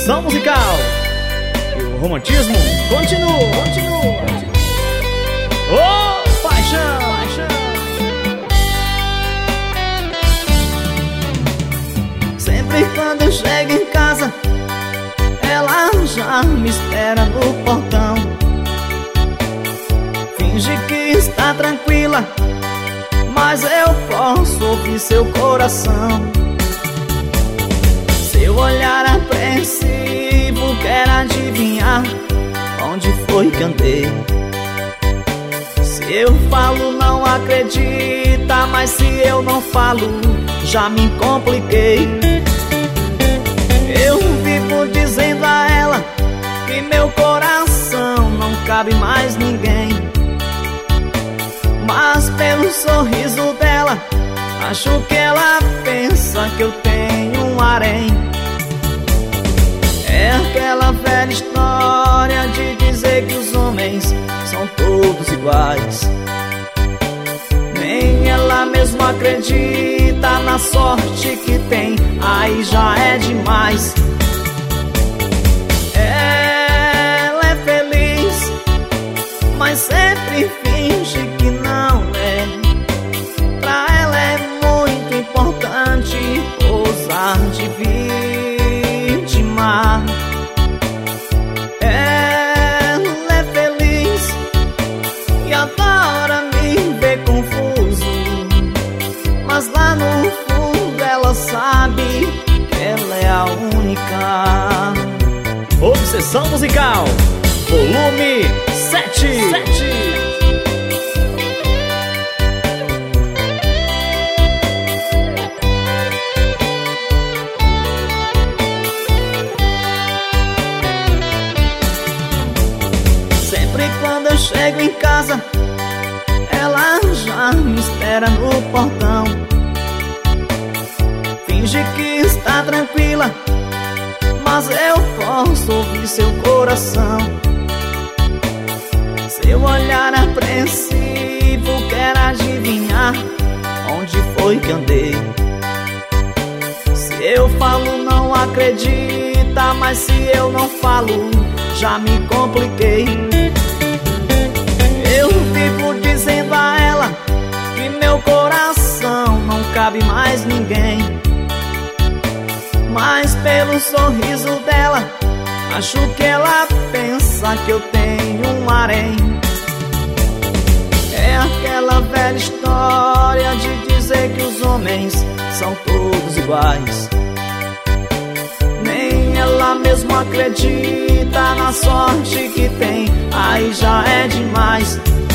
sessão musical e o romantismo continua. Oh, paixão! Sempre quando eu chego em casa, ela já me espera no portão. Finge que está tranquila, mas eu posso ouvir seu coração. Seu olhar apreensivo quer adivinhar onde foi que andei. Se eu falo não acredita, mas se eu não falo já me compliquei. Eu vivo dizendo a ela que meu coração não cabe mais ninguém, mas pelo sorriso dela acho que ela pensa que eu tenho um harém. É aquela velha história de dizer que os homens são todos iguais. Nem ela mesma acredita na sorte que tem, aí já é demais. Ela é feliz, mas sempre finge que não é. Pra ela é muito importante posar de vítima. Ela é feliz e adora me ver confuso, mas lá no fundo ela sabe que ela é a única. Obsessão musical, volume 7. Sempre quando eu chego em casa, ela já me espera no portão. Finge que está tranquila, mas eu posso ouvir seu coração. Seu olhar apreensivo quer adivinhar onde foi que andei. Se eu falo não acredita, mas se eu não falo já me compliquei. Eu vivo dizendo a ela que meu coração não cabe mais ninguém, mas pelo sorriso dela acho que ela pensa que eu tenho um harém. É aquela velha história de dizer que os homens são todos iguais. Nem ela mesma acredita na sorte que tem, aí já é demais.